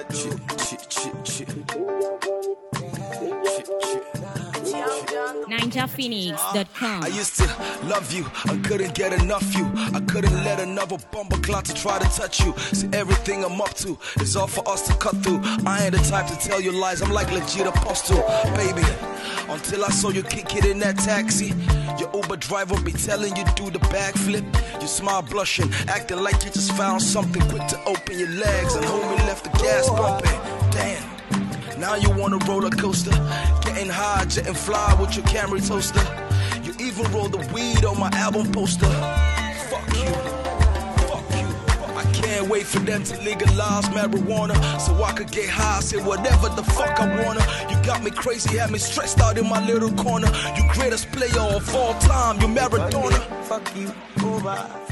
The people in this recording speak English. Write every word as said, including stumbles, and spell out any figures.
ninja phoenix dot com. I used to love you, I couldn't get enough you. I couldn't let another bumper clout to try to touch you. See, everything I'm up to is all for us to cut through. I ain't the type to tell you lies, I'm like legit apostle, baby. Until I saw you kick it in that taxi, your Uber driver be telling you do the backflip. You smile blushing, acting like you just found something. Quick to open your legs and homie left the gas pumping. Damn. Now you want a roller coaster, getting high, jetting fly with your Camry toaster. You even roll the weed on my album poster. Fuck you, fuck you. I can't wait for them to legalize marijuana, so I could get high, say whatever the fuck I wanna. You got me crazy, had me stressed out in my little corner. You greatest player of all time, you Maradona. Fuck you, over.